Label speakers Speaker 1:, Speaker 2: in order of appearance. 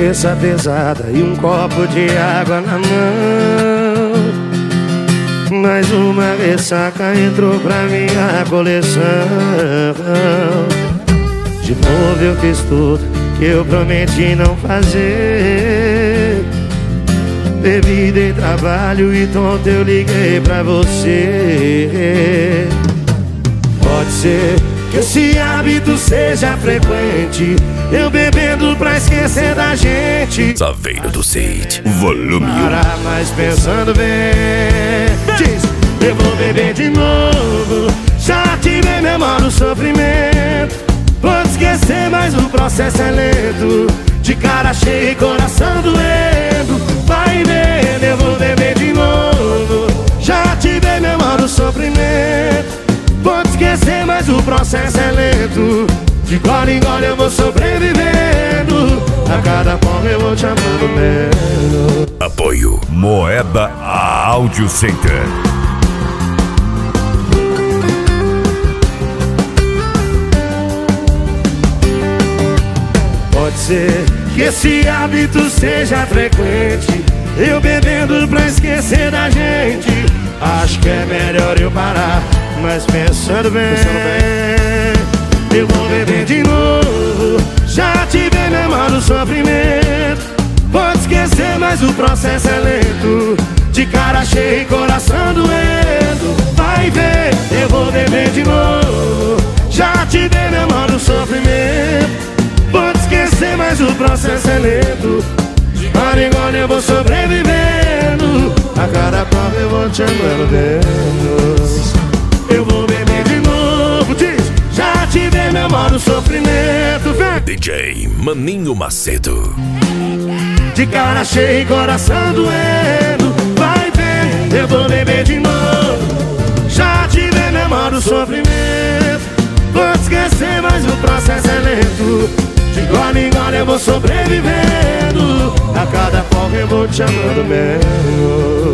Speaker 1: cabeça pesada e um copo de água na mão. Mais uma ressaca entrou pra minha coleção. De novo eu fiz tudo que eu prometi não fazer. Bebi, dei trabalho e tonto eu liguei pra você. Pode ser que esse hábito seja frequente, eu bebendo pra esquecer da gente.
Speaker 2: Saveiro do Cid, volume 1.
Speaker 1: Parar, mas pensando bem, diz, eu vou beber de novo. Já tive memória do sofrimento. Vou esquecer, mas o processo é lento. De cara cheia e coração doendo. Vai vendo, eu vou beber de novo. Já tive memória do sofrimento. Vou te esquecer, mas o processo é lento. De gole em gole eu vou sobrevivendo. A cada forma eu vou te amando menos.
Speaker 2: Apoio Moeda Audio Center.
Speaker 1: Pode ser que esse hábito seja frequente, eu bebendo pra esquecer da gente. Acho que é melhor eu parar, mas pensando bem, eu vou beber de novo. Já tive memória do sofrimento. Pode esquecer, mas o processo é lento. De cara cheia e coração doendo. Vai ver, eu vou beber de novo. Já tive memória do sofrimento. Pode esquecer, mas o processo é lento. De gole em gole eu vou sobrevivendo. A cada prova eu vou te amando menos. Eu vou beber de novo, diz. Já tive memória do sofrimento, vem.
Speaker 2: DJ Maninho Macedo.
Speaker 1: De cara cheia e coração doendo. Vai ver, eu vou beber de novo. Já tive memória do sofrimento. Vou te esquecer, mas o processo é lento. De gole em gole eu vou sobrevivendo. A cada folga eu vou te amando menos.